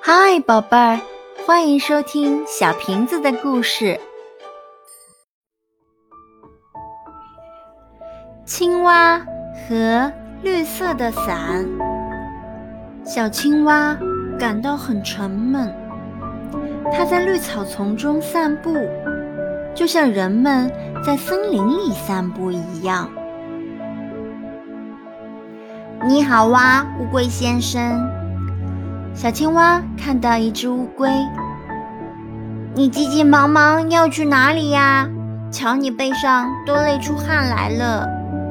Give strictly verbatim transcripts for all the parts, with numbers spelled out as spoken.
嗨，宝贝儿，欢迎收听小瓶子的故事。青蛙和绿色的伞。小青蛙感到很沉闷，它在绿草丛中散步，就像人们在森林里散步一样。 你好啊，乌龟先生。 小青蛙看到一只乌龟。 你急急忙忙要去哪里呀？瞧你背上都累出汗来了。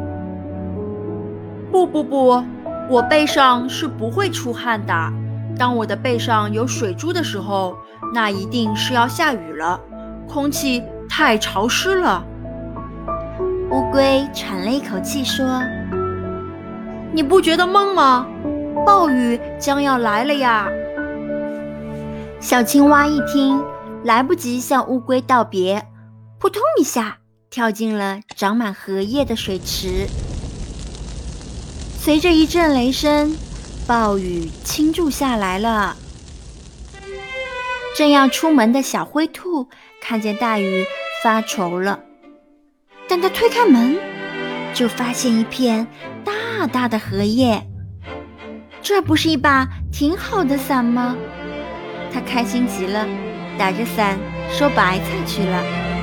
不不不，我背上是不会出汗的。当我的背上有水珠的时候，那一定是要下雨了，空气太潮湿了。 乌龟喘了一口气说： 你不觉得闷吗？暴雨将要来了呀！ 小青蛙一听，来不及向乌龟道别，扑通一下跳进了长满荷叶的水池。随着一阵雷声，暴雨倾注下来了。正要出门的小灰兔看见大雨发愁了，但它推开门，就发现一片大大的荷叶。这不是一把挺好的伞吗？他开心极了，打着伞收白菜去了。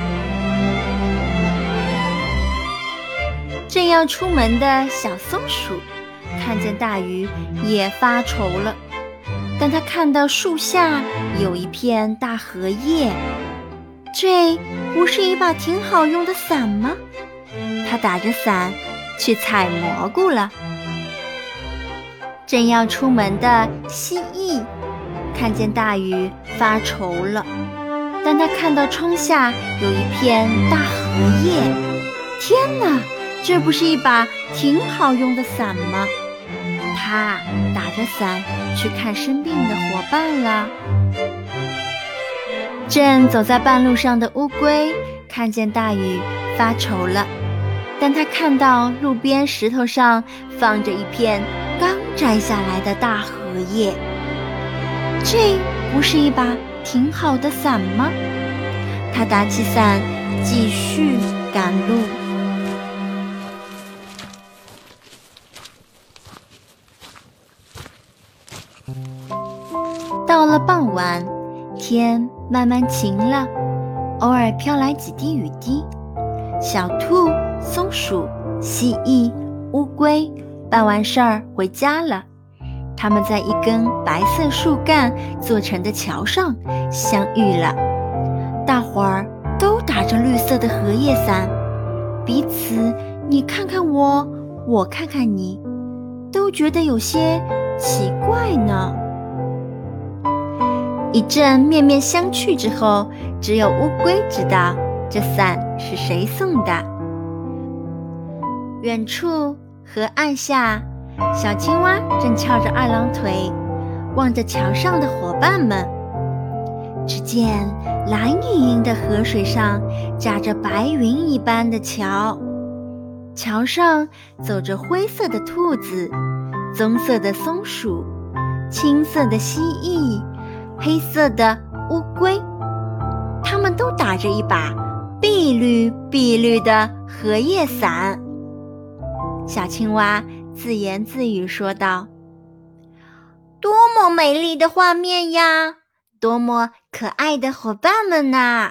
正要出门的小松鼠看见大鱼也发愁了，但他看到树下有一片大荷叶，这不是一把挺好用的伞吗？他打着伞去采蘑菇了。正要出门的蜥蜴看见大雨发愁了，但他看到窗下有一片大荷叶，天哪，这不是一把挺好用的伞吗？他打着伞去看生病的伙伴了。正走在半路上的乌龟看见大雨发愁了，但他看到路边石头上放着一片刚摘下来的大荷叶，这不是一把挺好的伞吗？他打起伞继续赶路。到了傍晚，天慢慢晴了，偶尔飘来几滴雨滴。小兔、松鼠、蜥蜴、乌龟办完事儿回家了，他们在一根白色树干做成的桥上相遇了。大伙儿都打着绿色的荷叶伞，彼此你看看我，我看看你，都觉得有些奇怪呢。一阵面面相觑之后，只有乌龟知道这伞是谁送的。远处河岸下，小青蛙正翘着二郎腿，望着桥上的伙伴们。只见蓝盈盈的河水上架着白云一般的桥，桥上走着灰色的兔子、棕色的松鼠、青色的蜥蜴、黑色的乌龟，它们都打着一把碧绿碧绿的荷叶伞。小青蛙自言自语说道：多么美丽的画面呀，多么可爱的伙伴们呐！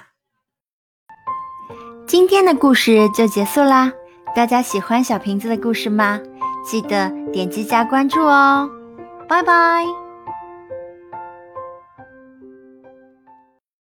今天的故事就结束啦，大家喜欢小瓶子的故事吗？记得点击加关注哦，拜拜。